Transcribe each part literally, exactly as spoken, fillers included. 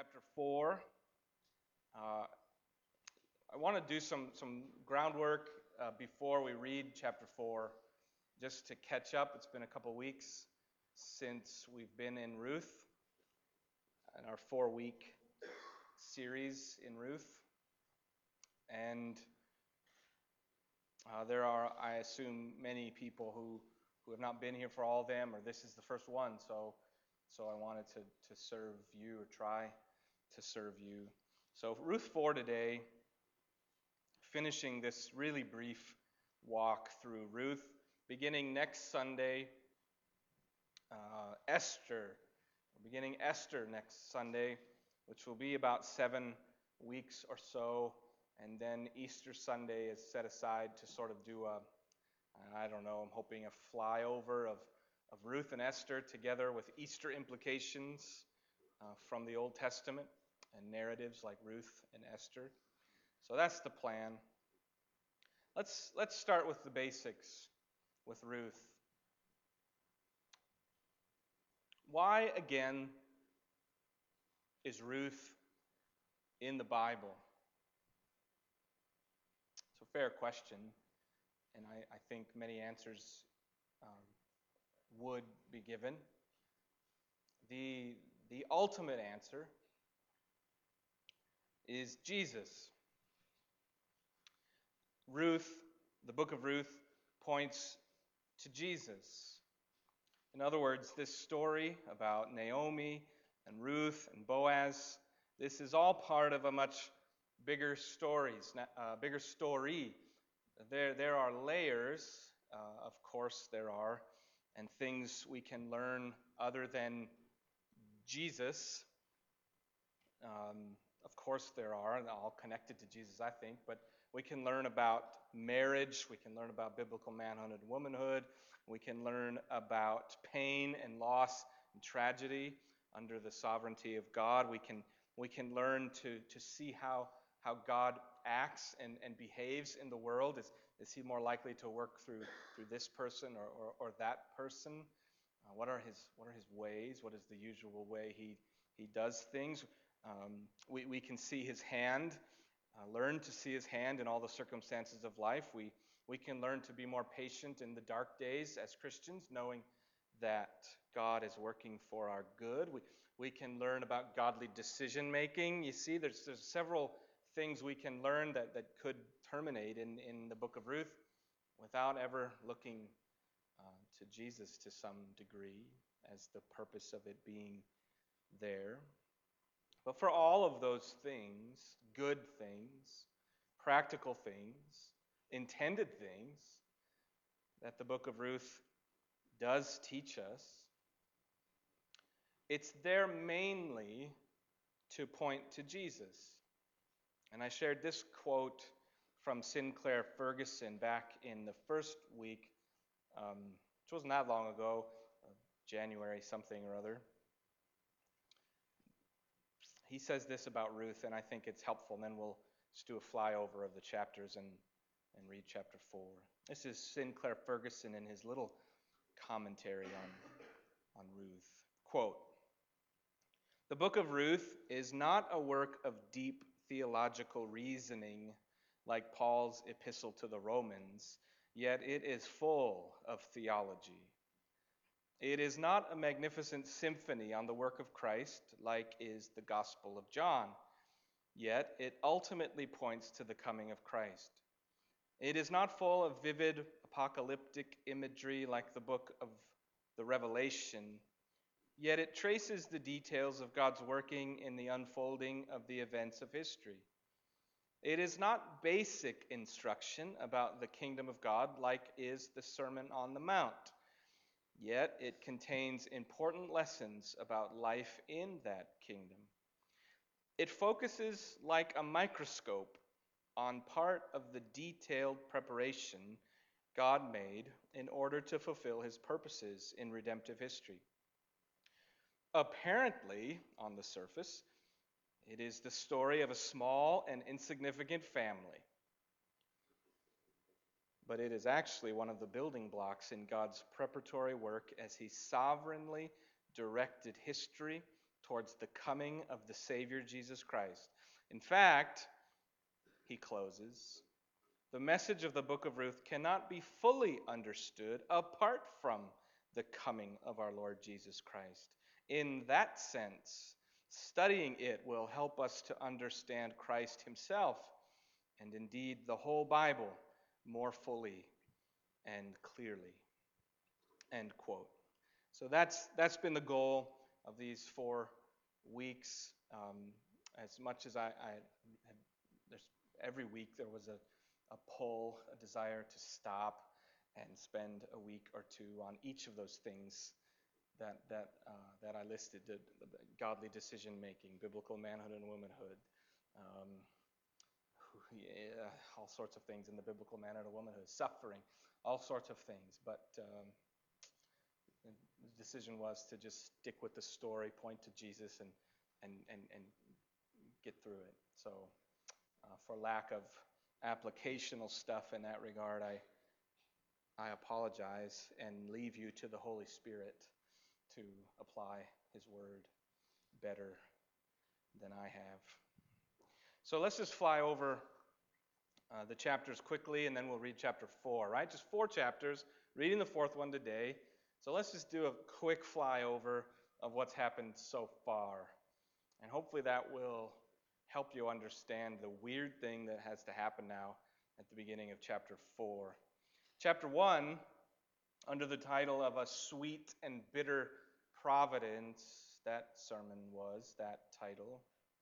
chapter four. Uh, I want to do some, some groundwork uh, before we read chapter four, just to catch up. It's been a couple weeks since we've been in Ruth, in our four week series in Ruth. And uh, there are, I assume, many people who, who have not been here for all of them, or this is the first one. So, so I wanted to, to serve you, or try to serve you. So Ruth four today, finishing this really brief walk through Ruth, beginning next Sunday, uh, Esther, beginning Esther next Sunday, which will be about seven weeks or so, and then Easter Sunday is set aside to sort of do a, I don't know, I'm hoping a flyover of, of Ruth and Esther together with Easter implications uh, from the Old Testament and narratives like Ruth and Esther. So that's the plan. Let's let's start with the basics with Ruth. Why again is Ruth in the Bible? It's a fair question, and I, I think many answers um, would be given. The the ultimate answer is Jesus. Ruth, the book of Ruth, points to Jesus. In other words, this story about Naomi and Ruth and Boaz, this is all part of a much bigger stories, uh, bigger story. There, there are layers, uh, of course there are, and things we can learn other than Jesus. Um, of course there are, and all connected to Jesus, I think, but we can learn about marriage, we can learn about biblical manhood and womanhood, we can learn about pain and loss and tragedy under the sovereignty of God. We can we can learn to, to see how, how God acts and, and behaves in the world. Is, is he more likely to work through through this person or, or, or that person? Uh, what are his what are his ways? What is the usual way he, he does things? Um, we, we can see his hand. Uh, learn to see his hand in all the circumstances of life. We we can learn to be more patient in the dark days as Christians, knowing that God is working for our good. We we can learn about godly decision making. You see, there's there's several things we can learn that, that could terminate in, in the book of Ruth without ever looking uh, to Jesus to some degree as the purpose of it being there. But for all of those things, good things, practical things, intended things that the book of Ruth does teach us, it's there mainly to point to Jesus. And I shared this quote from Sinclair Ferguson back in the first week, um, which wasn't that long ago, uh, January something or other. He says this about Ruth, and I think it's helpful, and then we'll just do a flyover of the chapters and, and read chapter four. This is Sinclair Ferguson in his little commentary on, on Ruth. Quote, "The book of Ruth is not a work of deep theological reasoning like Paul's epistle to the Romans, yet it is full of theology. It is not a magnificent symphony on the work of Christ, like is the Gospel of John, yet it ultimately points to the coming of Christ. It is not full of vivid apocalyptic imagery like the book of the Revelation, yet it traces the details of God's working in the unfolding of the events of history. It is not basic instruction about the kingdom of God like is the Sermon on the Mount, yet it contains important lessons about life in that kingdom. It focuses like a microscope on part of the detailed preparation God made in order to fulfill his purposes in redemptive history. Apparently, on the surface, it is the story of a small and insignificant family. But it is actually one of the building blocks in God's preparatory work as he sovereignly directed history towards the coming of the Savior Jesus Christ. In fact, he closes, the message of the book of Ruth cannot be fully understood apart from the coming of our Lord Jesus Christ. In that sense, studying it will help us to understand Christ himself, and indeed the whole Bible, more fully and clearly. End quote. So that's that's been the goal of these four weeks. Um, as much as I, I had, there's every week there was a, a pull, a desire to stop and spend a week or two on each of those things that that uh, that I listed: the, the godly decision making, biblical manhood and womanhood, um, yeah, all sorts of things in the biblical manhood and womanhood, suffering, all sorts of things. But um, the decision was to just stick with the story, point to Jesus, and and and, and get through it. So, uh, for lack of applicational stuff in that regard, I I apologize and leave you to the Holy Spirit to apply His Word better than I have. So let's just fly over uh, the chapters quickly, and then we'll read chapter four. Right, just four chapters. Reading the fourth one today. So let's just do a quick flyover of what's happened so far. And hopefully that will help you understand the weird thing that has to happen now at the beginning of chapter four. Chapter one, under the title of A Sweet and Bitter Providence, that sermon was that title.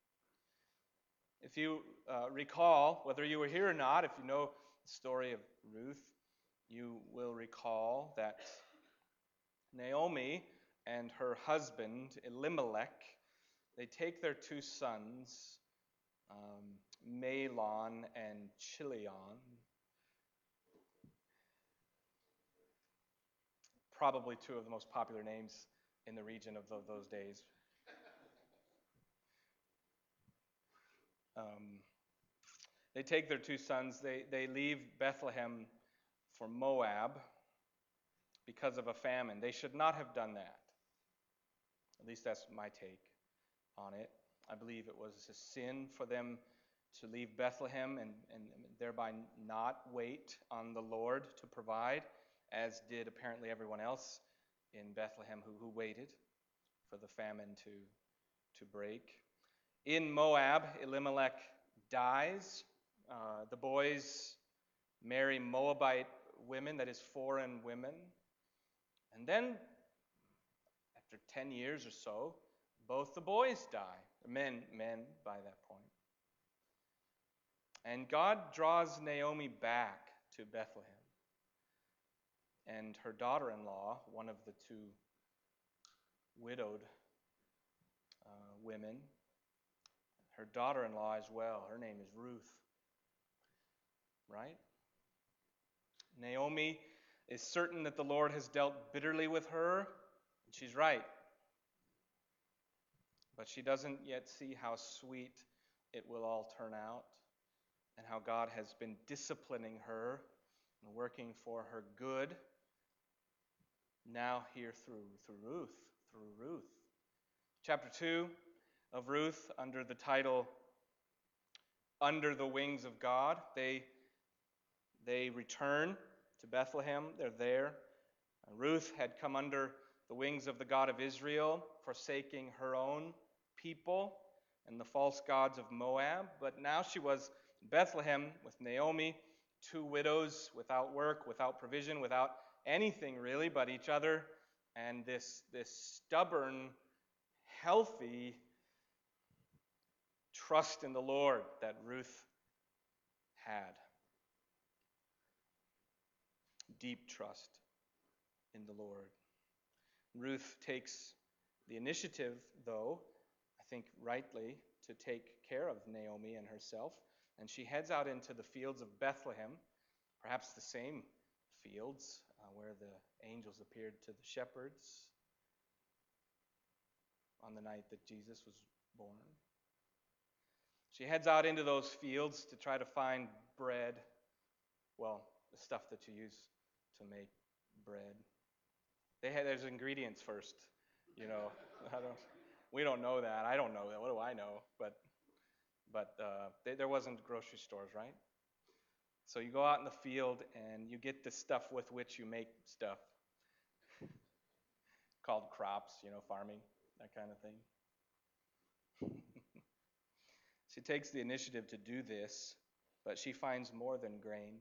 If you uh, recall, whether you were here or not, if you know the story of Ruth, you will recall that Naomi and her husband, Elimelech, they take their two sons, um, Mahlon and Chilion, probably two of the most popular names in the region of the, those days. Um, they take their two sons, they, they leave Bethlehem for Moab because of a famine. They should not have done that. At least that's my take on it. I believe it was a sin for them to leave Bethlehem and, and thereby not wait on the Lord to provide, as did apparently everyone else in Bethlehem who, who waited for the famine to, to break. In Moab, Elimelech dies. Uh, the boys marry Moabite women, that is foreign women. And then, after ten years or so, both the boys die. Men, men by that point. And God draws Naomi back to Bethlehem. And her daughter-in-law, one of the two widowed uh, women, her daughter-in-law as well, her name is Ruth. Right? Naomi is certain that the Lord has dealt bitterly with her, and she's right. But she doesn't yet see how sweet it will all turn out, and how God has been disciplining her and working for her good. Now here through through Ruth, through Ruth. Chapter two of Ruth, under the title Under the Wings of God, they they return to Bethlehem. They're there. Ruth had come under the wings of the God of Israel, forsaking her own people and the false gods of Moab. But now she was in Bethlehem with Naomi, two widows without work, without provision, without anything really but each other, and this, this stubborn, healthy trust in the Lord that Ruth had. Deep trust in the Lord. Ruth takes the initiative, though, I think rightly, to take care of Naomi and herself, and she heads out into the fields of Bethlehem, perhaps the same fields uh, where the angels appeared to the shepherds on the night that Jesus was born. She heads out into those fields to try to find bread, well, the stuff that you use to make bread. They had, there's ingredients first, you know. I don't, we don't know that. I don't know that. What do I know? But but uh, they, there wasn't grocery stores, right? So you go out in the field and you get the stuff with which you make stuff, called crops, you know, farming, that kind of thing. She takes the initiative to do this, but she finds more than grain.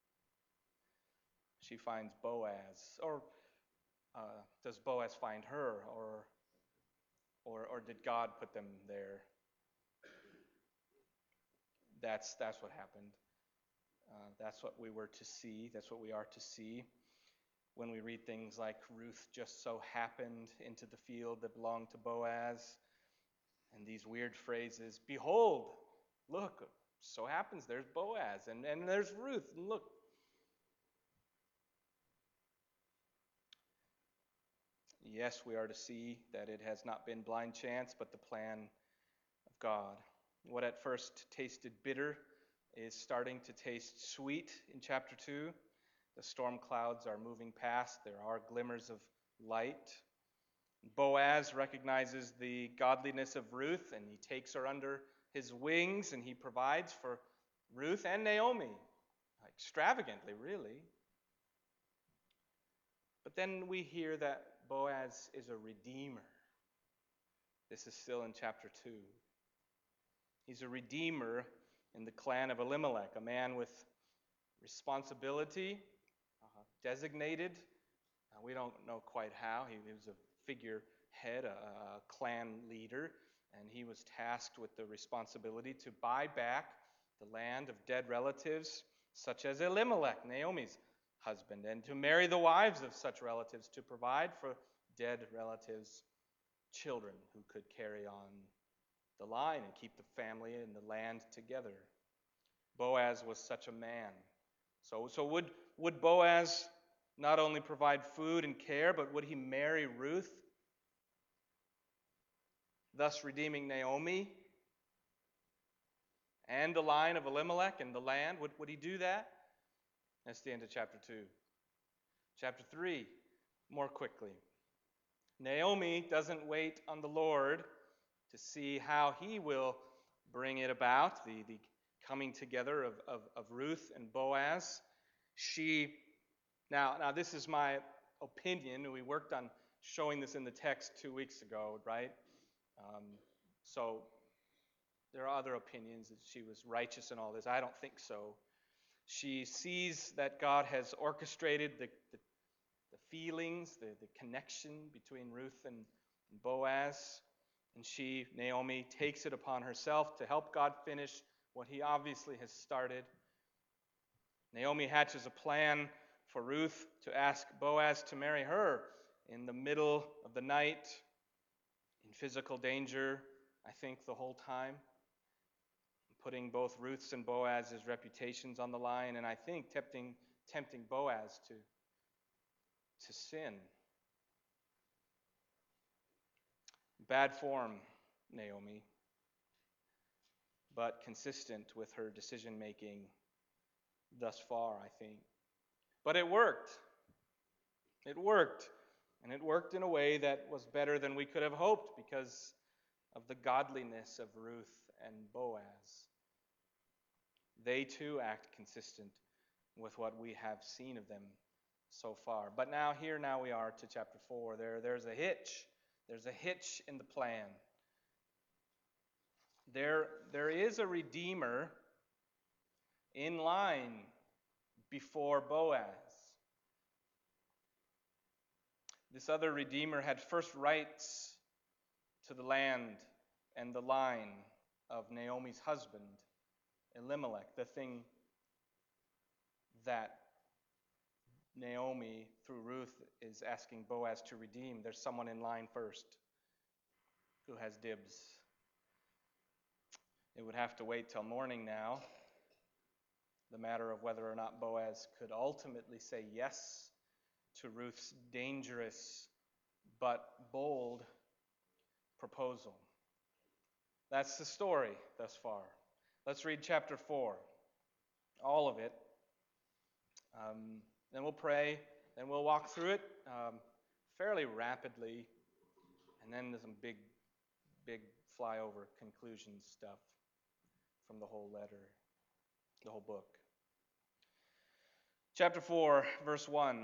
She finds Boaz, or uh, does Boaz find her, or, or, or did God put them there? That's that's what happened. Uh, that's what we were to see. That's what we are to see when we read things like Ruth just so happened into the field that belonged to Boaz, and these weird phrases. Behold, look, so happens there's Boaz, and, and there's Ruth, and look. Yes, we are to see that it has not been blind chance, but the plan of God. What at first tasted bitter is starting to taste sweet in chapter two. The storm clouds are moving past. There are glimmers of light. Boaz recognizes the godliness of Ruth, and he takes her under his wings, and he provides for Ruth and Naomi, extravagantly, really. But then we hear that Boaz is a redeemer. This is still in chapter two. He's a redeemer in the clan of Elimelech, a man with responsibility, uh, designated. Uh, we don't know quite how. He, he was a figurehead, a, a clan leader, and he was tasked with the responsibility to buy back the land of dead relatives, such as Elimelech, Naomi's husband, and to marry the wives of such relatives to provide for dead relatives' children who could carry on the line and keep the family and the land together. Boaz was such a man. So, so would, would Boaz not only provide food and care, but would he marry Ruth, thus redeeming Naomi and the line of Elimelech and the land? Would, would he do that? That's the end of chapter two. Chapter three, more quickly. Naomi doesn't wait on the Lord to see how he will bring it about, the, the coming together of, of, of Ruth and Boaz. She, now, now this is my opinion. We worked on showing this in the text two weeks ago, right? Um, so there are other opinions that she was righteous in all this. I don't think so. She sees that God has orchestrated the, the, the feelings, the, the connection between Ruth and Boaz. And she, Naomi, takes it upon herself to help God finish what he obviously has started. Naomi hatches a plan for Ruth to ask Boaz to marry her in the middle of the night, in physical danger, I think, the whole time, putting both Ruth's and Boaz's reputations on the line, and I think tempting, tempting Boaz to, to sin. Bad form, Naomi, but consistent with her decision-making thus far, I think. But it worked. It worked. And it worked in a way that was better than we could have hoped because of the godliness of Ruth and Boaz. They too act consistent with what we have seen of them so far. But now, here now we are to chapter four. There, there's a hitch. There's a hitch in the plan. There, there is a redeemer in line before Boaz. This other redeemer had first rights to the land and the line of Naomi's husband, Elimelech, the thing that Naomi, through Ruth, is asking Boaz to redeem. There's someone in line first who has dibs. It would have to wait till morning now. The matter of whether or not Boaz could ultimately say yes to Ruth's dangerous but bold proposal. That's the story thus far. Let's read chapter four, all of it. Um, then we'll pray, then we'll walk through it um, fairly rapidly, and then there's some big, big flyover conclusion stuff from the whole letter, the whole book. Chapter four, verse one.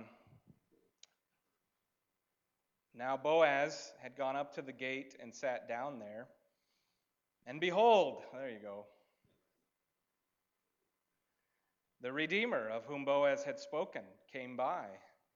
Now Boaz had gone up to the gate and sat down there. And behold, there you go, the Redeemer of whom Boaz had spoken came by.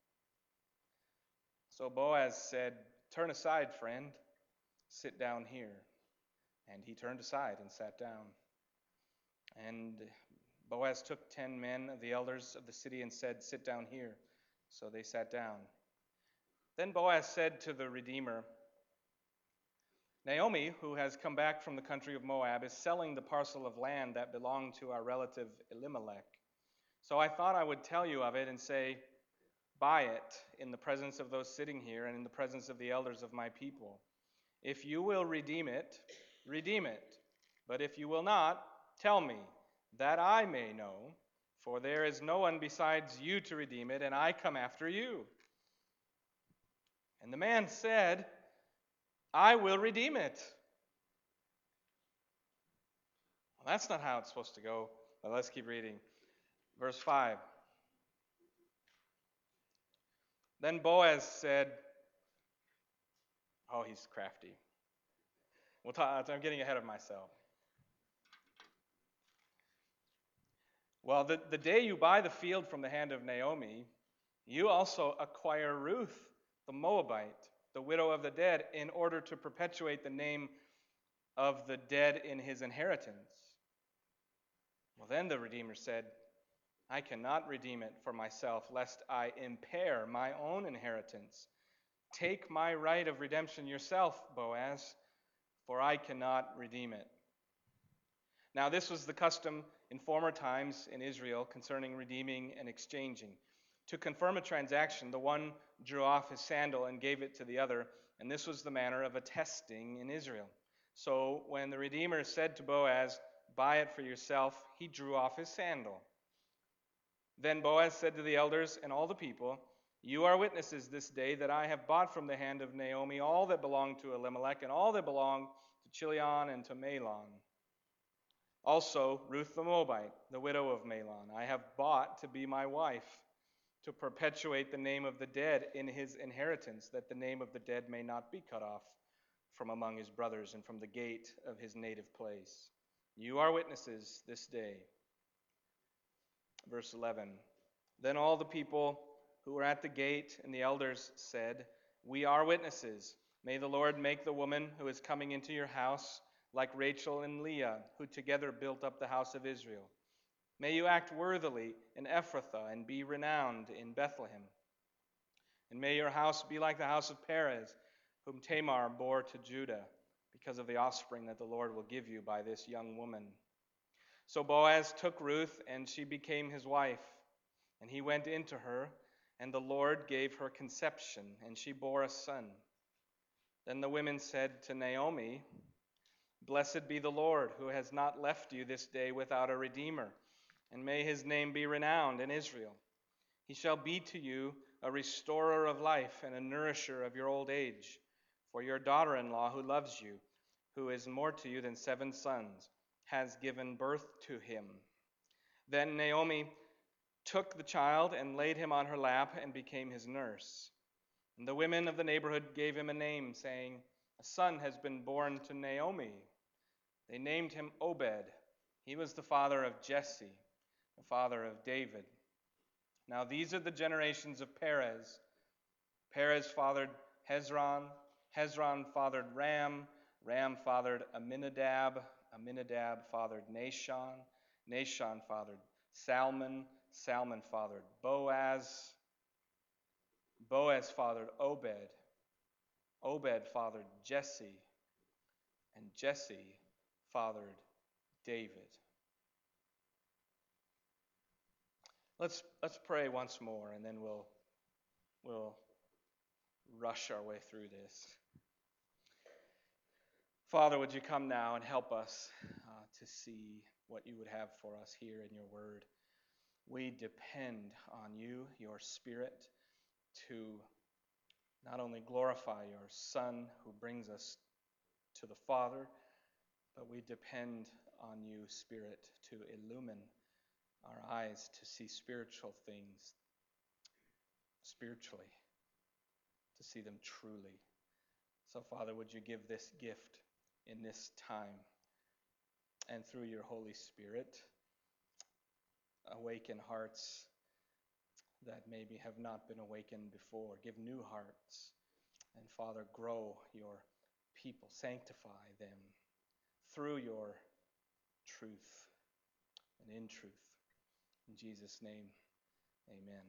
So Boaz said, "Turn aside, friend, sit down here." And he turned aside and sat down. And Boaz took ten men of the elders of the city and said, "Sit down here." So they sat down. Then Boaz said to the Redeemer, "Naomi, who has come back from the country of Moab, is selling the parcel of land that belonged to our relative Elimelech. So I thought I would tell you of it and say, 'Buy it in the presence of those sitting here and in the presence of the elders of my people. If you will redeem it, redeem it. But if you will not, tell me, that I may know, for there is no one besides you to redeem it, and I come after you.' And the man said, 'I will redeem it.'" Well, that's not how it's supposed to go, but let's keep reading. Verse five. Then Boaz said, oh, he's crafty. We'll talk, I'm getting ahead of myself. "Well, the, the day you buy the field from the hand of Naomi, you also acquire Ruth, the Moabite, the widow of the dead, in order to perpetuate the name of the dead in his inheritance." Well, then the Redeemer said, "I cannot redeem it for myself, lest I impair my own inheritance. Take my right of redemption yourself, Boaz, for I cannot redeem it." Now this was the custom in former times in Israel concerning redeeming and exchanging. To confirm a transaction, the one drew off his sandal and gave it to the other, and this was the manner of attesting in Israel. So when the Redeemer said to Boaz, "Buy it for yourself," he drew off his sandal. Then Boaz said to the elders and all the people, "You are witnesses this day that I have bought from the hand of Naomi all that belonged to Elimelech and all that belonged to Chilion and to Mahlon. Also Ruth the Moabite, the widow of Mahlon, I have bought to be my wife, to perpetuate the name of the dead in his inheritance, that the name of the dead may not be cut off from among his brothers and from the gate of his native place. You are witnesses this day." Verse eleven. Then all the people who were at the gate and the elders said, "We are witnesses. May the Lord make the woman who is coming into your house like Rachel and Leah, who together built up the house of Israel. May you act worthily in Ephrathah and be renowned in Bethlehem. And may your house be like the house of Perez, whom Tamar bore to Judah, because of the offspring that the Lord will give you by this young woman." So Boaz took Ruth, and she became his wife. And he went into her, and the Lord gave her conception, and she bore a son. Then the women said to Naomi, "Blessed be the Lord, who has not left you this day without a redeemer, and may his name be renowned in Israel. He shall be to you a restorer of life and a nourisher of your old age. For your daughter-in-law, who loves you, who is more to you than seven sons, has given birth to him." Then Naomi took the child and laid him on her lap and became his nurse. And the women of the neighborhood gave him a name, saying, "A son has been born to Naomi." They named him Obed. He was the father of Jesse, the father of David. Now these are the generations of Perez. Perez fathered Hezron. Hezron fathered Ram. Ram fathered Amminadab. Amminadab fathered Nahshon. Nahshon fathered Salmon. Salmon fathered Boaz. Boaz fathered Obed. Obed fathered Jesse. And Jesse fathered David. Let's let's pray once more, and then we'll we'll rush our way through this. Father, would you come now and help us uh, to see what you would have for us here in your word. We depend on you, your Spirit, to not only glorify your Son who brings us to the Father, but we depend on you, Spirit, to illumine our eyes to see spiritual things spiritually, to see them truly. So, Father, would you give this gift in this time, and through your Holy Spirit, awaken hearts that maybe have not been awakened before. Give new hearts. And Father, grow your people. Sanctify them through your truth and in truth. In Jesus' name, amen.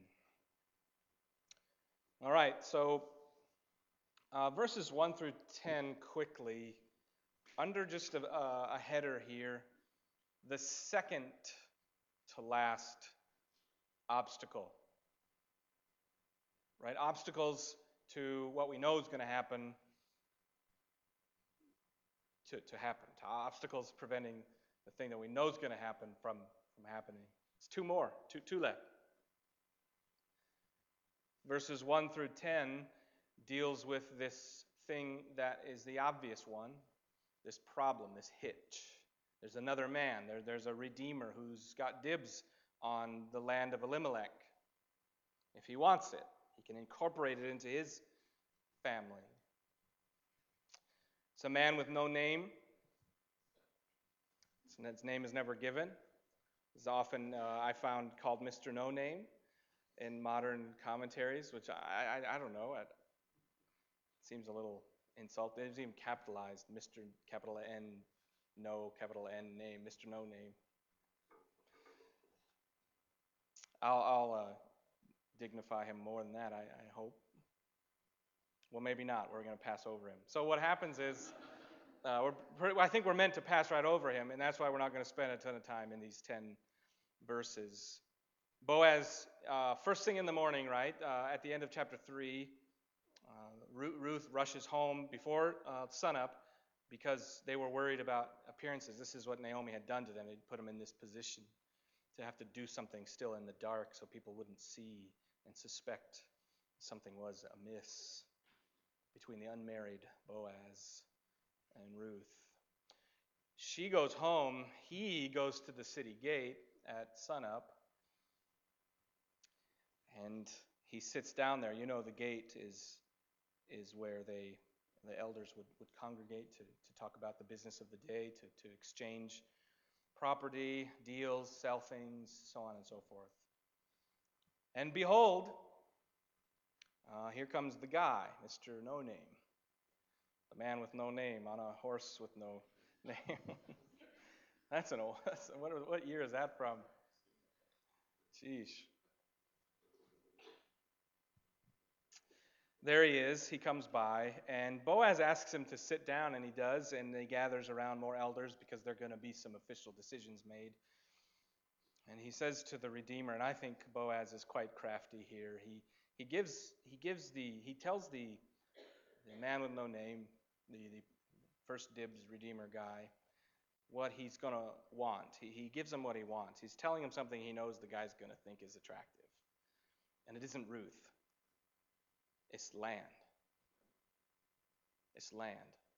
All right, so uh, verses one through ten quickly. Under just a, a header here, the second to last obstacle. Right? Obstacles to what we know is going to happen to, to happen. To obstacles preventing the thing that we know is going to happen from, from happening. It's two more, two, two left. Verses one through ten deals with this thing that is the obvious one, this problem, this hitch. There's another man. There, there's a redeemer who's got dibs on the land of Elimelech. If he wants it, he can incorporate it into his family. It's a man with no name. His name is never given. He's often, uh, I found, called Mister No Name in modern commentaries, which I, I, I don't know. It seems a little insulting. It's even capitalized, Mister capital N, no capital N name, Mister No Name. I'll, I'll uh, dignify him more than that, I, I hope. Well, maybe not. We're going to pass over him. So what happens is, uh, we're, I think we're meant to pass right over him, and that's why we're not going to spend a ton of time in these ten verses. Boaz, uh, first thing in the morning, right, uh, at the end of chapter three, uh, Ruth rushes home before uh, sunup because they were worried about appearances. This is what Naomi had done to them. It put them in this position to have to do something still in the dark so people wouldn't see and suspect something was amiss between the unmarried Boaz and Ruth. She goes home. He goes to the city gate at sunup. And he sits down there. You know, the gate is is where they the elders would, would congregate to, to talk about the business of the day, to, to exchange property, deals, sell things, so on and so forth. And behold, uh, here comes the guy, Mister No Name. The man with no name on a horse with no name. That's an old, that's, what, what year is that from? Sheesh. There he is. He comes by, and Boaz asks him to sit down, and he does, and he gathers around more elders because there are going to be some official decisions made. And he says to the Redeemer, and I think Boaz is quite crafty here. He he gives he gives the he tells the the man with no name, the, the first dibs Redeemer guy, what he's going to want. He he gives him what he wants. He's telling him something he knows the guy's going to think is attractive, and it isn't Ruth. It's land. It's land.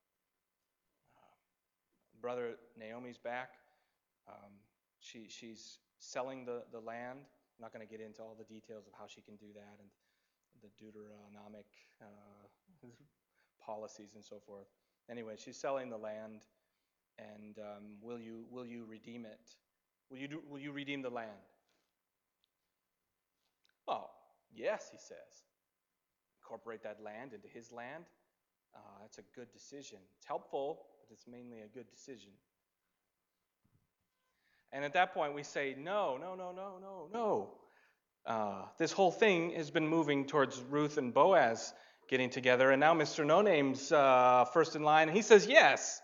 Uh, brother, Naomi's back. Um, she she's selling the, the land. I'm not going to get into all the details of how she can do that and the Deuteronomic uh, policies and so forth. Anyway, she's selling the land, and um, will you will you redeem it? Will you do, will you redeem the land? Oh, yes, he says. Incorporate that land into his land. Uh, it's a good decision. It's helpful, but it's mainly a good decision. And at that point, we say, no, no, no, no, no, no. Uh, this whole thing has been moving towards Ruth and Boaz getting together, and now Mister No Name's uh, first in line, and he says, yes.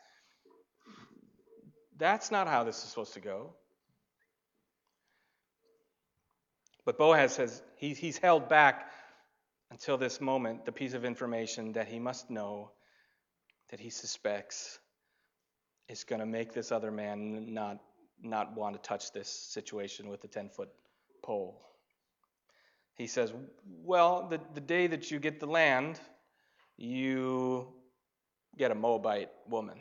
That's not how this is supposed to go. But Boaz says he, he's held back until this moment, the piece of information that he must know, that he suspects, is going to make this other man not, not want to touch this situation with the ten-foot pole. He says, well, the, the day that you get the land, you get a Moabite woman.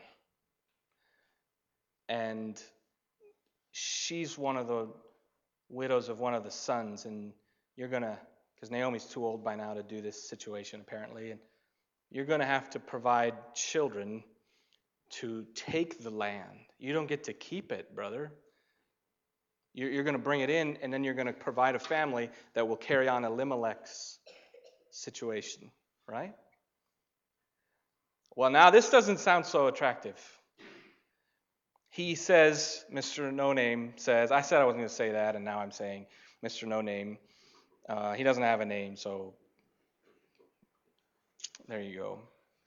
And she's one of the widows of one of the sons, and you're going to, because Naomi's too old by now to do this situation apparently, and you're going to have to provide children to take the land. You don't get to keep it, brother. You're, you're going to bring it in, and then you're going to provide a family that will carry on Elimelech's situation, right? Well, now this doesn't sound so attractive. He says, Mister No Name says, I said I wasn't going to say that, and now I'm saying Mister No Name. Uh, he doesn't have a name, so there you go.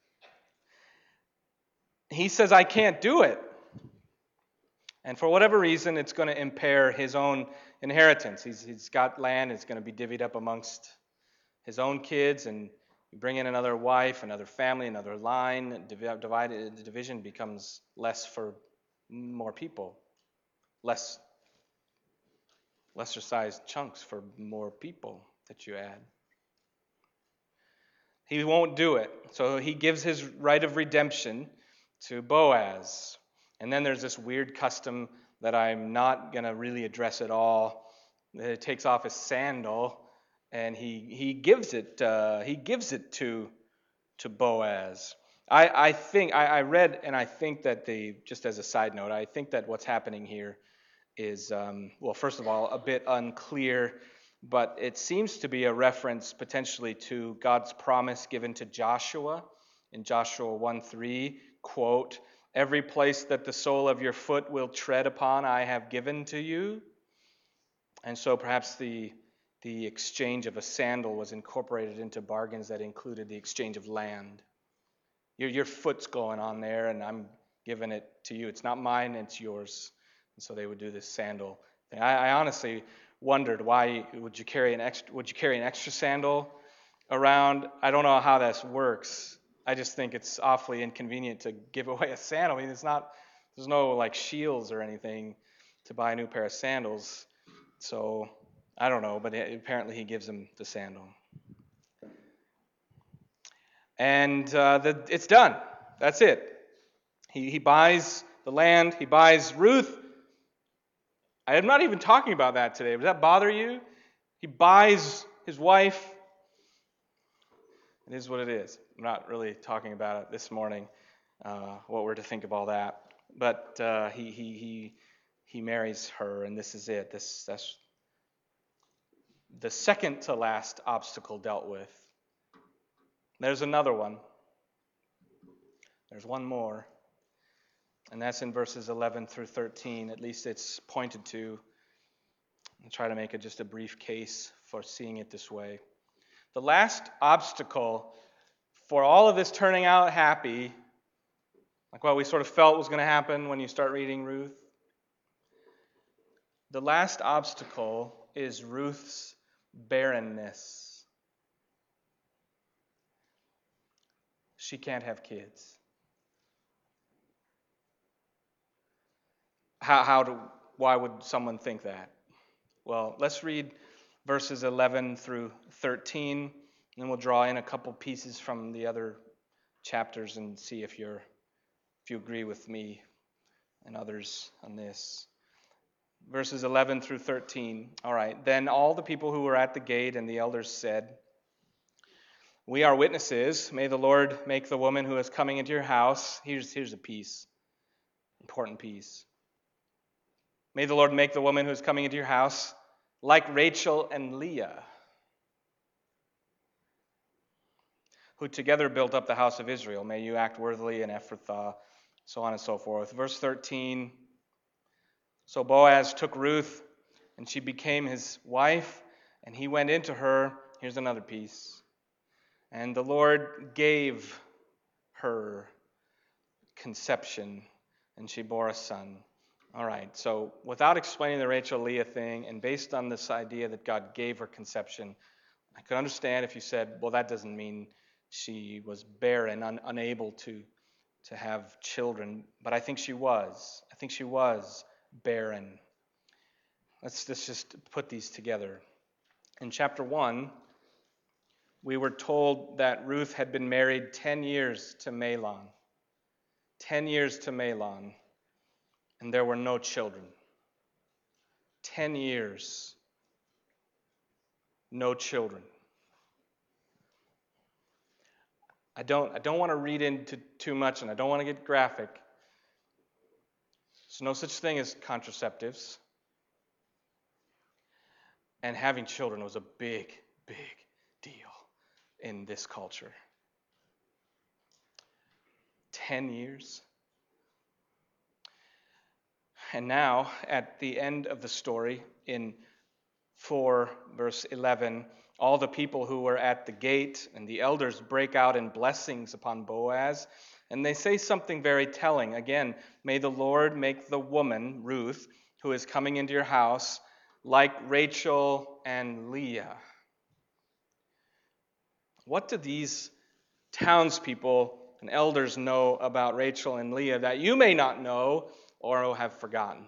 He says, I can't do it. And for whatever reason, it's going to impair his own inheritance. He's, he's got land, it's going to be divvied up amongst his own kids, and you bring in another wife, another family, another line, divided, the division becomes less for more people, less lesser sized chunks for more people that you add. He won't do it. So he gives his right of redemption to Boaz. And then there's this weird custom that I'm not going to really address at all. He takes off his sandal and he he gives it uh, he gives it to to Boaz. I, I think I, I read and I think that the just as a side note, I think that what's happening here is um, well, first of all, a bit unclear, but it seems to be a reference potentially to God's promise given to Joshua in Joshua one three, quote, "Every place that the sole of your foot will tread upon, I have given to you." And so perhaps the the exchange of a sandal was incorporated into bargains that included the exchange of land. Your your foot's going on there, and I'm giving it to you. It's not mine, it's yours. And so they would do this sandal thing. I, I honestly wondered why would you carry an extra would you carry an extra sandal around? I don't know how this works. I just think it's awfully inconvenient to give away a sandal. I mean, it's not there's no like shields or anything to buy a new pair of sandals. So I don't know, but apparently he gives him the sandal. And uh, the, it's done. That's it. He, he buys the land. He buys Ruth. I am not even talking about that today. Does that bother you? He buys his wife. It is what it is. I'm not really talking about it this morning, uh, what we're to think of all that. But uh, he he he he marries her, and this is it. This that's the second to last obstacle dealt with. There's another one. There's one more. And that's in verses eleven through thirteen. At least it's pointed to. I'll try to make it just a brief case for seeing it this way. The last obstacle for all of this turning out happy, like what we sort of felt was going to happen when you start reading Ruth, the last obstacle is Ruth's barrenness. She can't have kids. How, how do, why would someone think that? Well, let's read verses eleven through thirteen, and then we'll draw in a couple pieces from the other chapters and see if you're, if you agree with me and others on this. Verses eleven through thirteen. All right. Then all the people who were at the gate and the elders said, "We are witnesses. May the Lord make the woman who is coming into your house." Here's, here's a piece, important piece. "May the Lord make the woman who is coming into your house like Rachel and Leah, who together built up the house of Israel. May you act worthily in Ephrathah," so on and so forth. Verse thirteen. "So Boaz took Ruth, and she became his wife, and he went into her." Here's another piece. "And the Lord gave her conception, and she bore a son." All right, so without explaining the Rachel-Leah thing, and based on this idea that God gave her conception, I could understand if you said, well, that doesn't mean she was barren, un- unable to, to have children. But I think she was. I think she was barren. Let's, let's just put these together. In chapter one, we were told that Ruth had been married ten years to Mahlon. Ten years to Mahlon, and there were no children. Ten years, no children. I don't, I don't want to read into too much, and I don't want to get graphic. There's no such thing as contraceptives. And having children was a big, big deal in this culture. Ten years. And now, at the end of the story, in four, verse eleven, all the people who were at the gate and the elders break out in blessings upon Boaz, and they say something very telling. Again, may the Lord make the woman, Ruth, who is coming into your house, like Rachel and Leah. What do these townspeople and elders know about Rachel and Leah that you may not know or have forgotten?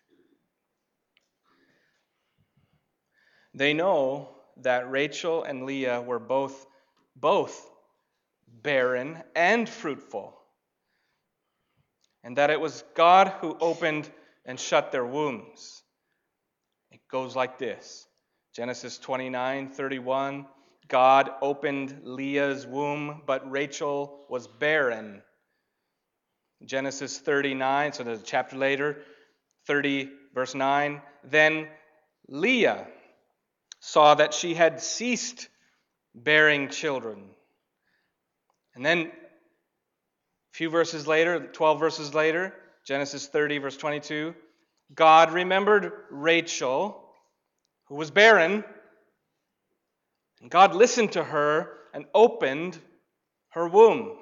They know that Rachel and Leah were both, both barren and fruitful, and that it was God who opened and shut their wombs. It goes like this. Genesis twenty-nine thirty-one, God opened Leah's womb, but Rachel was barren. Genesis thirty-nine, so there's a chapter later, thirty, verse nine, then Leah saw that she had ceased bearing children. And then a few verses later, twelve verses later, Genesis thirty, verse twenty-two, God remembered Rachel, who was barren, and God listened to her and opened her womb.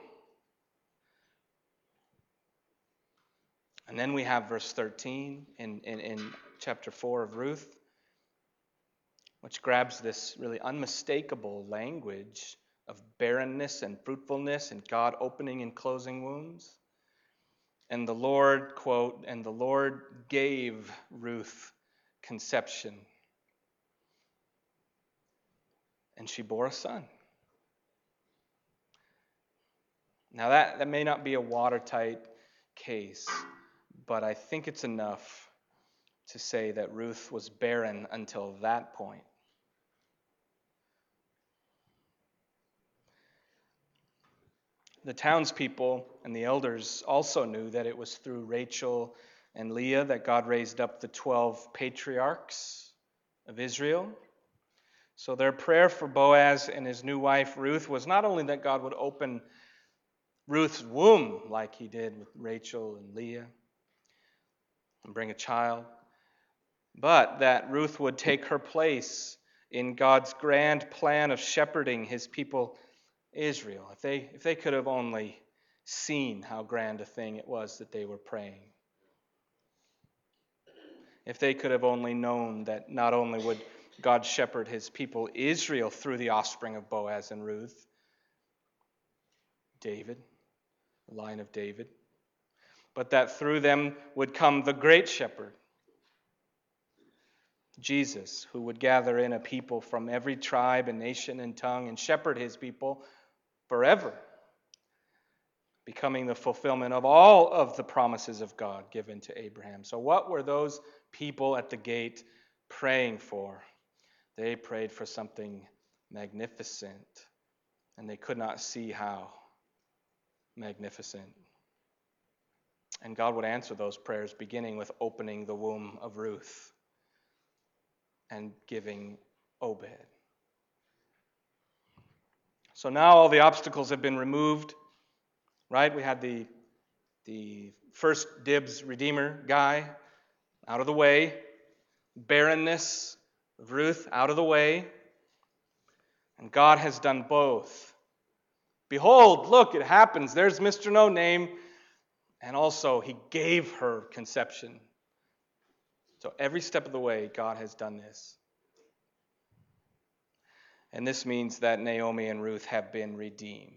And then we have verse thirteen in, in, in chapter four of Ruth, which grabs this really unmistakable language of barrenness and fruitfulness and God opening and closing wombs. And the Lord, quote, and the Lord gave Ruth conception. And she bore a son. Now that, that may not be a watertight case, but I think it's enough to say that Ruth was barren until that point. The townspeople and the elders also knew that it was through Rachel and Leah that God raised up the twelve patriarchs of Israel. So their prayer for Boaz and his new wife Ruth was not only that God would open Ruth's womb like he did with Rachel and Leah and bring a child, but that Ruth would take her place in God's grand plan of shepherding his people Israel. If they, if they could have only seen how grand a thing it was that they were praying. If they could have only known that not only would God shepherd his people Israel through the offspring of Boaz and Ruth, David, the line of David, but that through them would come the great shepherd, Jesus, who would gather in a people from every tribe and nation and tongue and shepherd his people forever, becoming the fulfillment of all of the promises of God given to Abraham. So what were those people at the gate praying for? They prayed for something magnificent, and they could not see how magnificent. And God would answer those prayers, beginning with opening the womb of Ruth and giving Obed. So now all the obstacles have been removed, right? We had the, the first dibs Redeemer guy out of the way, barrenness of Ruth out of the way, and God has done both. Behold, look, it happens. There's Mister No Name, and also he gave her conception. So every step of the way, God has done this. And this means that Naomi and Ruth have been redeemed.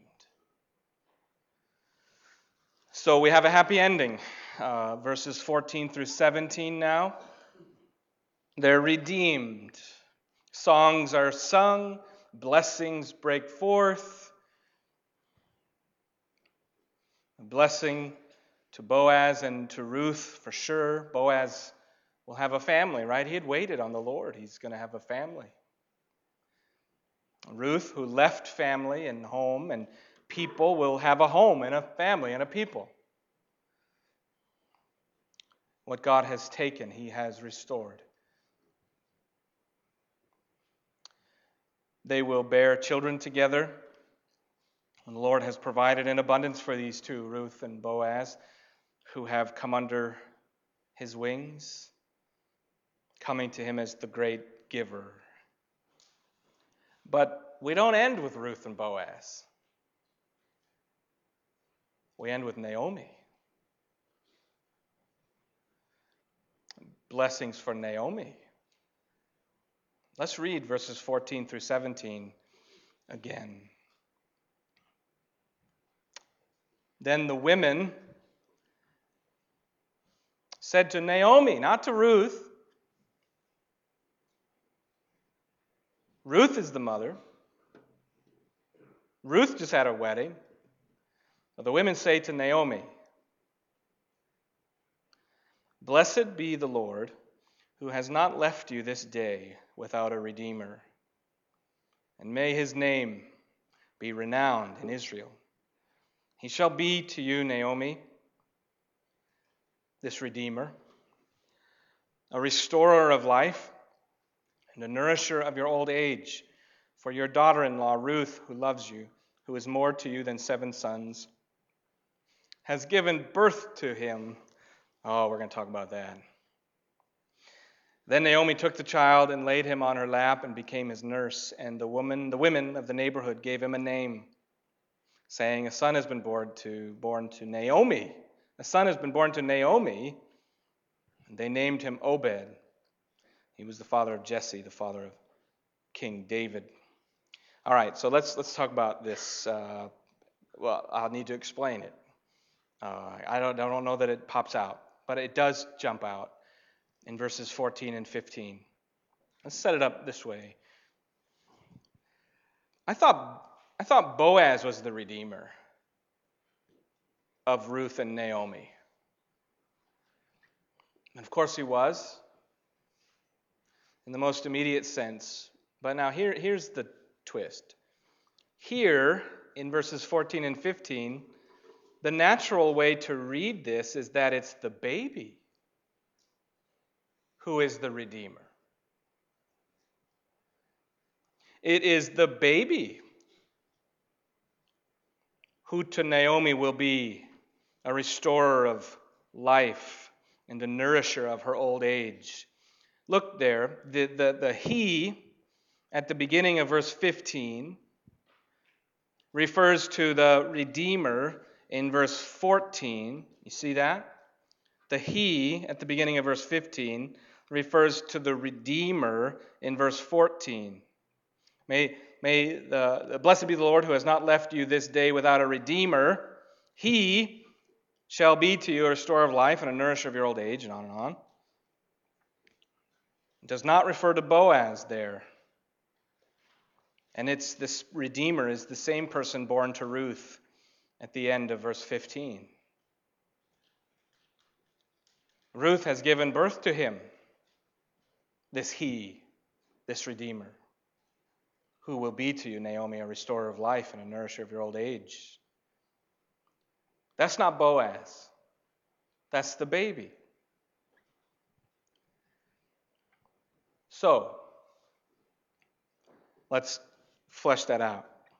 So we have a happy ending. Uh, verses fourteen through seventeen now. They're redeemed. Songs are sung. Blessings break forth. A blessing to Boaz and to Ruth for sure. Boaz will have a family, right? He had waited on the Lord. He's going to have a family. Ruth, who left family and home and people, will have a home and a family and a people. What God has taken, He has restored. They will bear children together. And the Lord has provided in abundance for these two, Ruth and Boaz, who have come under His wings, coming to Him as the great giver. But we don't end with Ruth and Boaz. We end with Naomi. Blessings for Naomi. Let's read verses fourteen through seventeen again. Then the women said to Naomi, not to Ruth. Ruth is the mother. Ruth just had a wedding. But the women say to Naomi, "Blessed be the Lord, who has not left you this day without a redeemer. And may His name be renowned in Israel. He shall be to you, Naomi, this redeemer, a restorer of life and a nourisher of your old age. For your daughter-in-law, Ruth, who loves you, who is more to you than seven sons, has given birth to him." Oh, we're going to talk about that. Then Naomi took the child and laid him on her lap and became his nurse. And the woman, the women of the neighborhood gave him a name, saying, "A son has been born to born to Naomi. A son has been born to Naomi." And they named him Obed. He was the father of Jesse, the father of King David. All right, so let's let's talk about this. Uh, well, I'll need to explain it. Uh, I don't I don't know that it pops out, but it does jump out in verses fourteen and fifteen. Let's set it up this way. I thought I thought Boaz was the redeemer of Ruth and Naomi. And of course he was, in the most immediate sense. But now here, here's the twist. Here, in verses fourteen and fifteen, the natural way to read this is that it's the baby who is the redeemer. It is the baby who to Naomi will be a restorer of life and a nourisher of her old age. Look there, the, the, the he at the beginning of verse fifteen refers to the redeemer in verse fourteen. You see that? The he at the beginning of verse fifteen refers to the redeemer in verse fourteen. May, may the, the blessed be the Lord who has not left you this day without a redeemer. He shall be to you a restorer of life and a nourisher of your old age, and on and on. It does not refer to Boaz there. And it's this redeemer is the same person born to Ruth at the end of verse fifteen. Ruth has given birth to him, this he, this redeemer, who will be to you, Naomi, a restorer of life and a nourisher of your old age. That's not Boaz. That's the baby. So, let's flesh that out.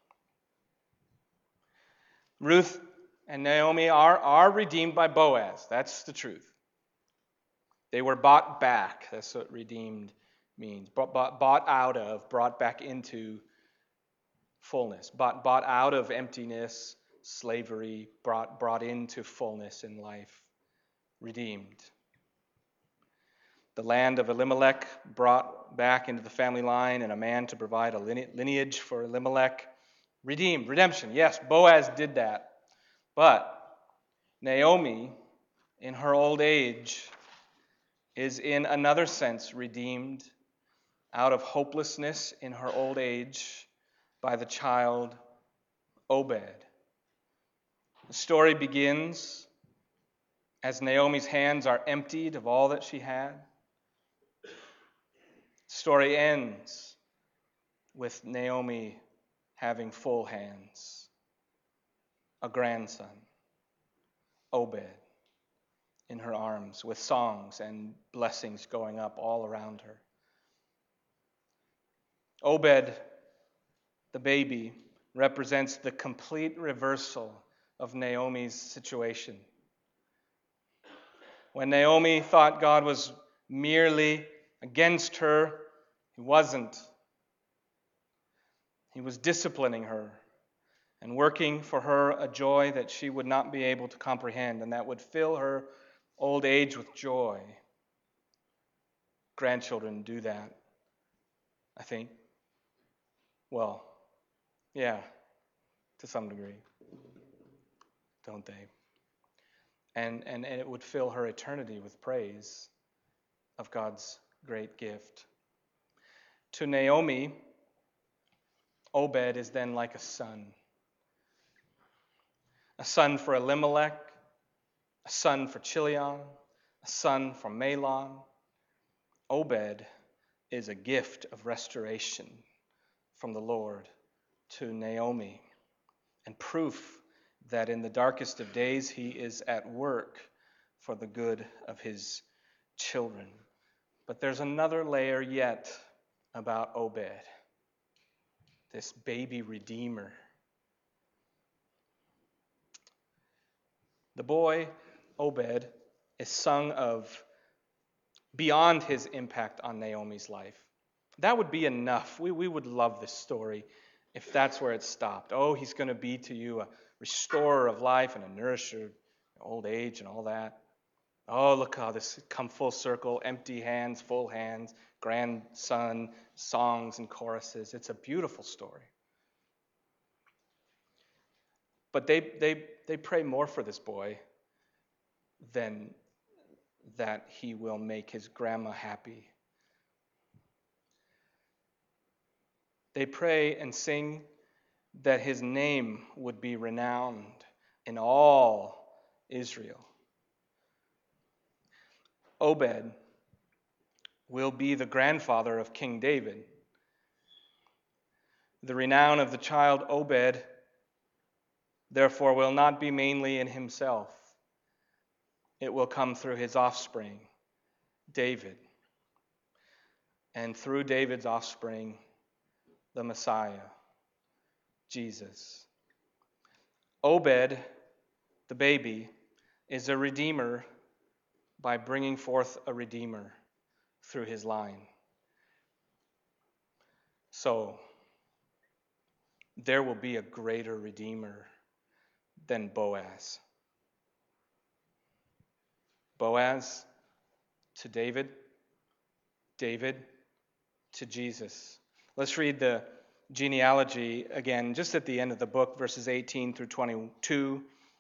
Ruth and Naomi are, are redeemed by Boaz. That's the truth. They were bought back. That's what redeemed means. Bought, bought, bought out of, brought back into fullness. Bought, bought out of emptiness, slavery, brought, brought into fullness in life. Redeemed. The land of Elimelech brought back into the family line, and a man to provide a lineage for Elimelech. Redeemed, redemption. Yes, Boaz did that. But Naomi, in her old age, is in another sense redeemed out of hopelessness in her old age by the child Obed. The story begins as Naomi's hands are emptied of all that she had. The story ends with Naomi having full hands, a grandson, Obed, in her arms, with songs and blessings going up all around her. Obed, the baby, represents the complete reversal of Naomi's situation. When Naomi thought God was merely against her, he wasn't. He was disciplining her and working for her a joy that she would not be able to comprehend, and that would fill her old age with joy. Grandchildren do that, I think. Well, yeah, to some degree, don't they? And, and, and it would fill her eternity with praise of God's great gift. To Naomi, Obed is then like a son. A son for Elimelech, a son for Chilion, a son for Mahlon. Obed is a gift of restoration from the Lord to Naomi, and proof that in the darkest of days he is at work for the good of his children. But there's another layer yet about Obed, this baby redeemer. The boy, Obed, is sung of beyond his impact on Naomi's life. That would be enough. We, we would love this story if that's where it stopped. Oh, he's going to be to you a restorer of life and a nourisher in old age and all that. Oh, look how this come full circle, empty hands, full hands, grandson, songs and choruses. It's a beautiful story. But they they they pray more for this boy than that he will make his grandma happy. They pray and sing that his name would be renowned in all Israel. Obed will be the grandfather of King David. The renown of the child Obed, therefore, will not be mainly in himself. It will come through his offspring, David. And through David's offspring, the Messiah, Jesus. Obed, the baby, is a redeemer by bringing forth a redeemer through his line. So, there will be a greater redeemer than Boaz. Boaz to David, David to Jesus. Let's read the genealogy again, just at the end of the book, verses eighteen through twenty-two.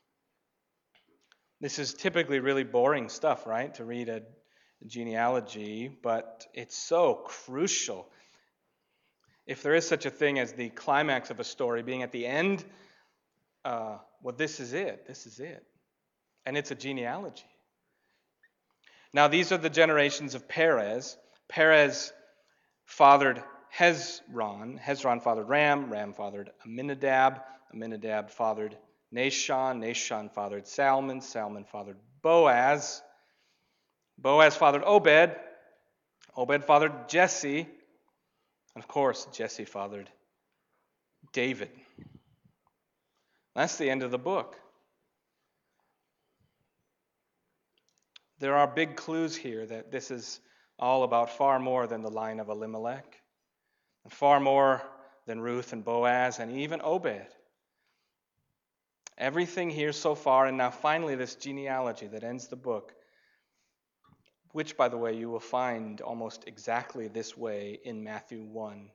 This is typically really boring stuff, right, to read a genealogy, but it's so crucial. If there is such a thing as the climax of a story being at the end, uh, well, this is it. This is it. And it's a genealogy. Now, these are the generations of Perez. Perez fathered Hezron. Hezron fathered Ram. Ram fathered Amminadab. Amminadab fathered Nahshon. Nahshon fathered Salmon. Salmon fathered Boaz. Boaz fathered Obed. Obed fathered Jesse. And of course, Jesse fathered David. That's the end of the book. There are big clues here that this is all about far more than the line of Elimelech, and far more than Ruth and Boaz and even Obed. Everything here so far, and now finally this genealogy that ends the book, which, by the way, you will find almost exactly this way in Matthew one,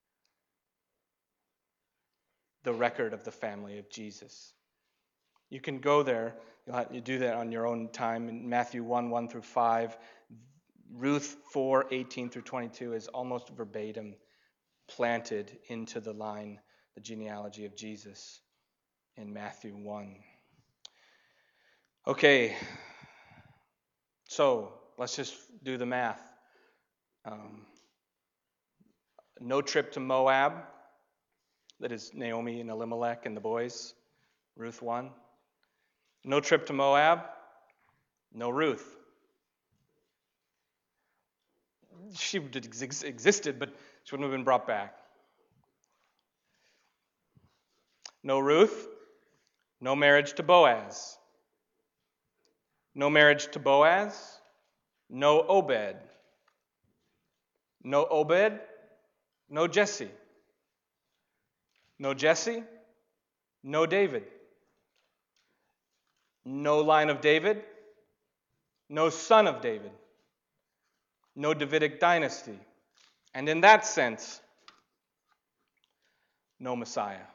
the record of the family of Jesus. You can go there. You'll have, you do that on your own time. In Matthew one, one through five, Ruth four, eighteen through twenty-two is almost verbatim planted into the line, the genealogy of Jesus in Matthew one. Okay, So let's just do the math. Um, no trip to Moab. That is Naomi and Elimelech and the boys. Ruth one. No trip to Moab. No Ruth. She existed, but she wouldn't have been brought back. No Ruth. No marriage to Boaz. No marriage to Boaz. No Obed. No Obed. No Jesse. No Jesse. No David. No line of David. No son of David. No Davidic dynasty. And in that sense, no Messiah.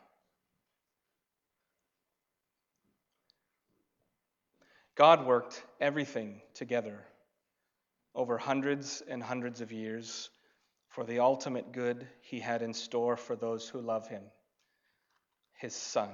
God worked everything together over hundreds and hundreds of years for the ultimate good he had in store for those who love him, his Son.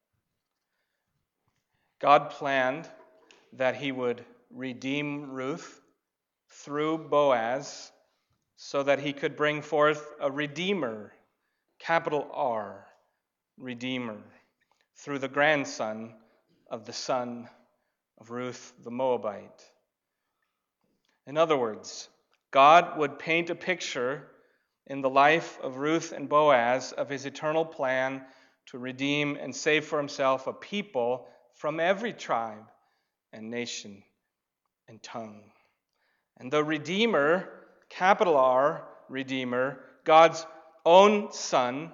God planned that he would redeem Ruth through Boaz so that he could bring forth a Redeemer, capital R, Redeemer, through the grandson of the son of Ruth the Moabite. In other words, God would paint a picture in the life of Ruth and Boaz of his eternal plan to redeem and save for himself a people from every tribe and nation and tongue. And the Redeemer, capital R, Redeemer, God's own Son,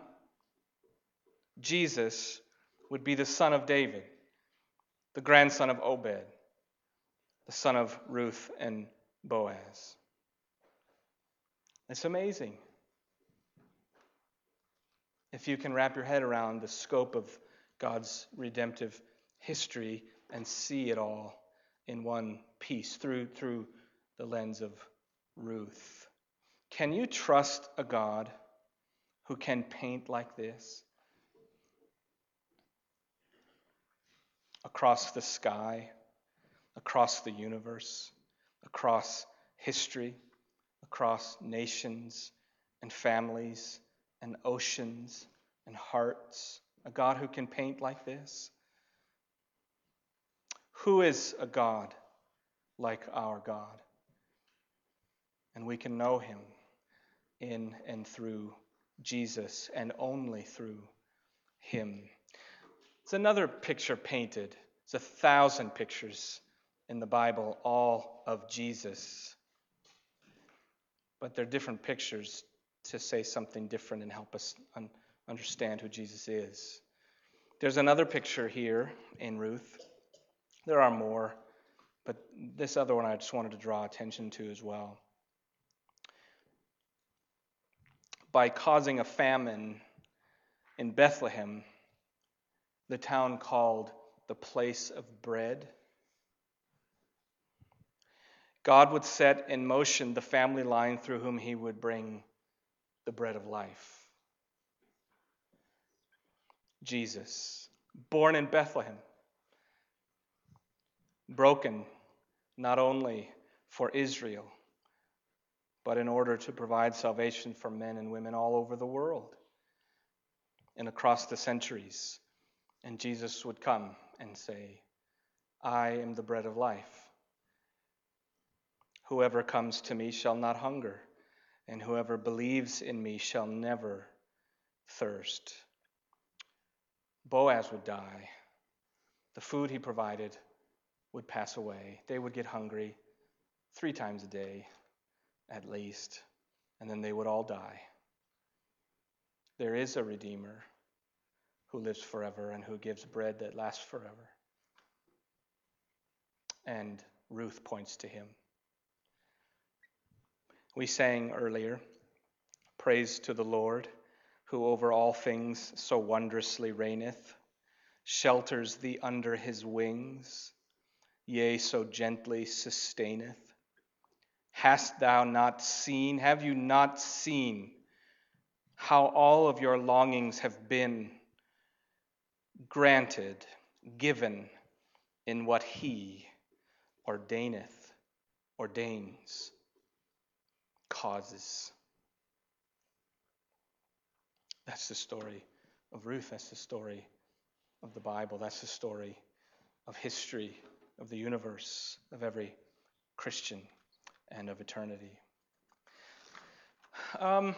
Jesus, would be the son of David, the grandson of Obed, the son of Ruth and Boaz. It's amazing if you can wrap your head around the scope of God's redemptive history and see it all in one piece through, through the lens of Ruth. Can you trust a God who can paint like this? Across the sky, across the universe, across history, across nations and families and oceans and hearts. A God who can paint like this? Who is a God like our God? And we can know him in and through Jesus and only through him. It's another picture painted. It's a thousand pictures in the Bible, all of Jesus. But they're different pictures to say something different and help us un- understand who Jesus is. There's another picture here in Ruth. There are more, but this other one I just wanted to draw attention to as well. By causing a famine in Bethlehem, the town called the place of bread, God would set in motion the family line through whom he would bring the bread of life. Jesus, born in Bethlehem, broken not only for Israel, but in order to provide salvation for men and women all over the world and across the centuries. And Jesus would come and say, I am the bread of life. Whoever comes to me shall not hunger, and whoever believes in me shall never thirst. Boaz would die. The food he provided would pass away. They would get hungry three times a day, at least, and then they would all die. There is a Redeemer who lives forever and who gives bread that lasts forever. And Ruth points to him. We sang earlier, praise to the Lord, who over all things so wondrously reigneth, shelters thee under his wings, yea, so gently sustaineth. Hast thou not seen, have you not seen, how all of your longings have been granted, given in what he ordaineth ordains, causes. That's the story of Ruth. That's the story of the Bible. That's the story of history, of the universe, of every Christian, and of eternity. Um,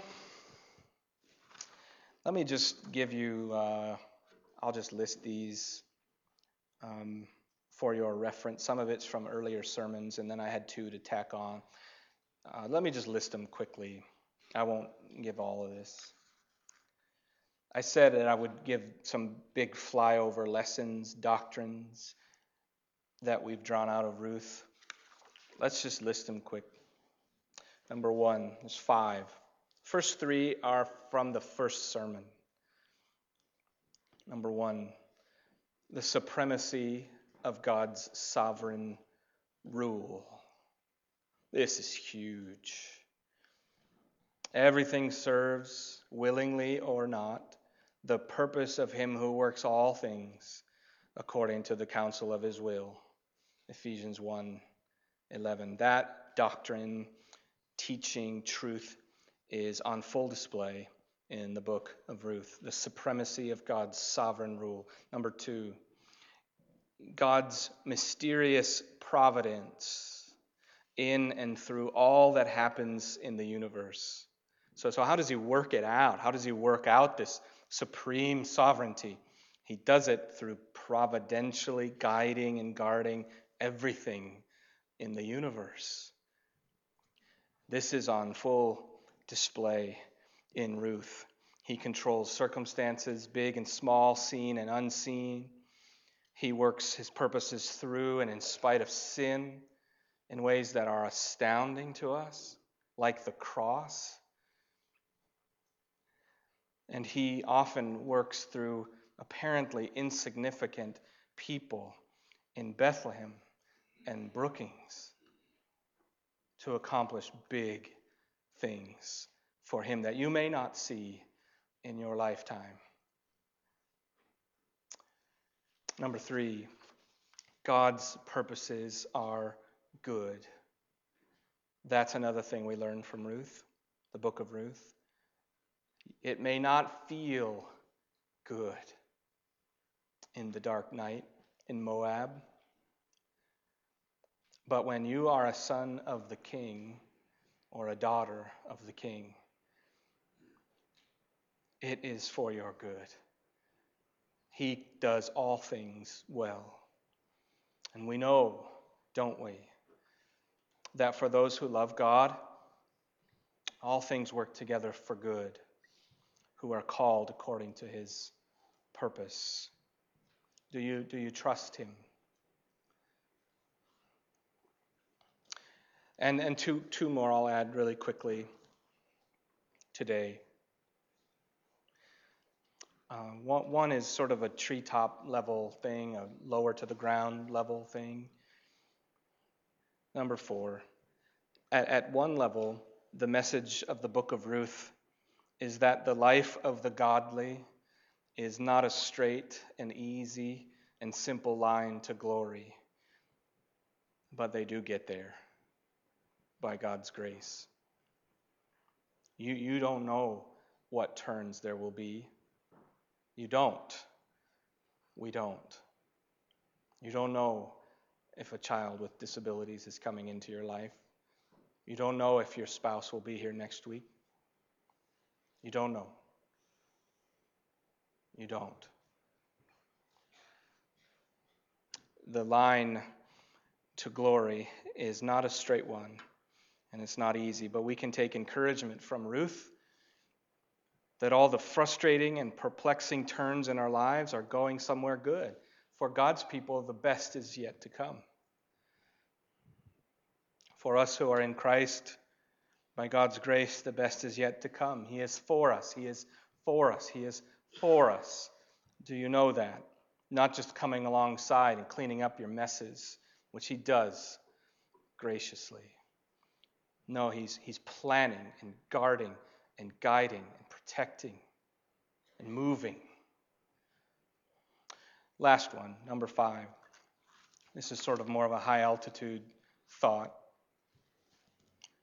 let me just give you, uh, I'll just list these um, for your reference. Some of it's from earlier sermons, and then I had two to tack on. Uh, let me just list them quickly. I won't give all of this. I said that I would give some big flyover lessons, doctrines that we've drawn out of Ruth. Let's just list them quick. Number one, there's five. First three are from the first sermon. Number one, the supremacy of God's sovereign rule. This is huge. Everything serves, willingly or not, the purpose of him who works all things according to the counsel of his will. Ephesians one eleven. That doctrine, teaching, truth is on full display in the book of Ruth. The supremacy of God's sovereign rule. Number two, God's mysterious providence in and through all that happens in the universe. So, so how does he work it out? How does he work out this supreme sovereignty? He does it through providentially guiding and guarding everything in the universe. This is on full display in Ruth. He controls circumstances, big and small, seen and unseen. He works his purposes through and in spite of sin in ways that are astounding to us, like the cross. And he often works through apparently insignificant people in Bethlehem and Brookings to accomplish big things for him that you may not see in your lifetime. Number three, God's purposes are good. That's another thing we learn from Ruth, the book of Ruth. It may not feel good in the dark night in Moab, but when you are a son of the king or a daughter of the king, it is for your good. He does all things well. And we know, don't we, that for those who love God, all things work together for good, who are called according to his purpose. Do you, do you trust him? And, and two, two more I'll add really quickly today. Uh, one, one is sort of a treetop level thing, a lower to the ground level thing. Number four, at, at one level, the message of the book of Ruth is that the life of the godly is not a straight and easy and simple line to glory, but they do get there by God's grace. You, you don't know what turns there will be. You don't. We don't. You don't know if a child with disabilities is coming into your life. You don't know if your spouse will be here next week. You don't know. You don't. The line to glory is not a straight one, and it's not easy, but we can take encouragement from Ruth that all the frustrating and perplexing turns in our lives are going somewhere good. For God's people, the best is yet to come. For us who are in Christ, by God's grace, the best is yet to come. He is for us. He is for us. He is for us. Do you know that? Not just coming alongside and cleaning up your messes, which he does graciously. No, he's, he's planning and guarding and guiding and protecting and moving. Last one, number five. This is sort of more of a high altitude thought.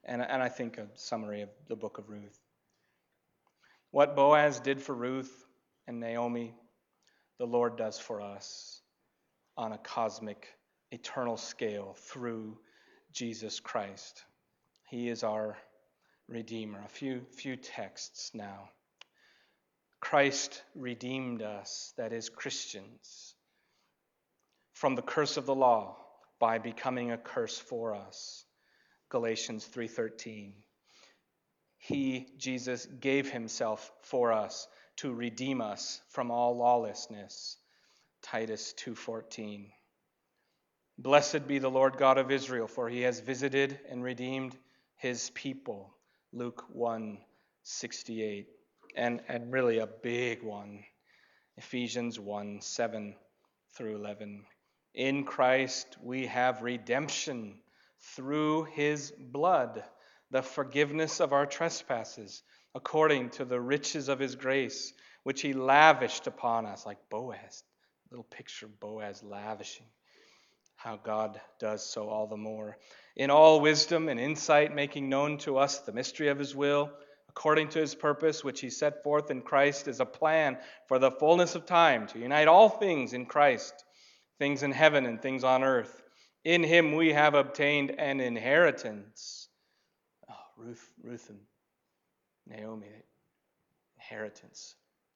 and, and I think a summary of the book of Ruth. What Boaz did for Ruth and Naomi, the Lord does for us on a cosmic, eternal scale through Jesus Christ. He is our Redeemer. A few, few texts now. Christ redeemed us, that is, Christians, from the curse of the law by becoming a curse for us. Galatians three thirteen. He, Jesus, gave himself for us to redeem us from all lawlessness. Titus two fourteen. Blessed be the Lord God of Israel, for he has visited and redeemed his people. Luke one sixty-eight. And, and really a big one. Ephesians one seven through eleven. In Christ we have redemption through his blood, the forgiveness of our trespasses, according to the riches of his grace, which he lavished upon us, like Boaz. Little picture of Boaz lavishing. How God does so all the more. In all wisdom and insight, making known to us the mystery of his will, according to his purpose, which he set forth in Christ as a plan for the fullness of time, to unite all things in Christ, things in heaven and things on earth. In him we have obtained an inheritance. Oh, Ruth, Ruth and Naomi, inheritance.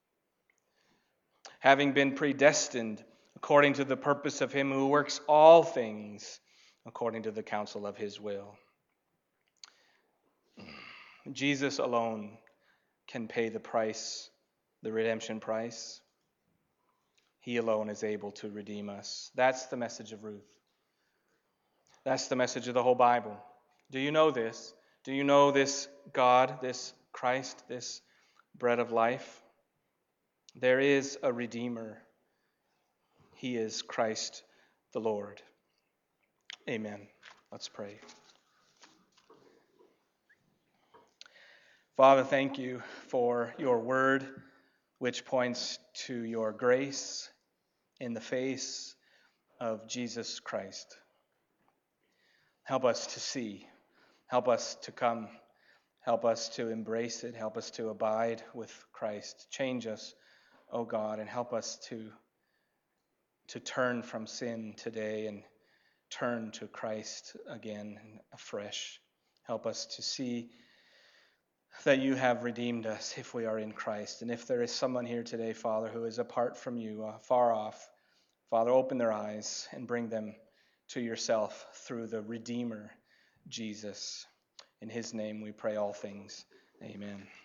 Having been predestined according to the purpose of him who works all things according to the counsel of his will. Jesus alone can pay the price, the redemption price. He alone is able to redeem us. That's the message of Ruth. That's the message of the whole Bible. Do you know this? Do you know this God, this Christ, this bread of life? There is a Redeemer. He is Christ the Lord. Amen. Let's pray. Father, thank you for your word, which points to your grace in the face of Jesus Christ. Help us to see. Help us to come. Help us to embrace it. Help us to abide with Christ. Change us, O God, and help us to, to turn from sin today and turn to Christ again and afresh. Help us to see that you have redeemed us if we are in Christ. And if there is someone here today, Father, who is apart from you, uh, far off, Father, open their eyes and bring them to yourself through the Redeemer, Jesus. In his name we pray all things. Amen.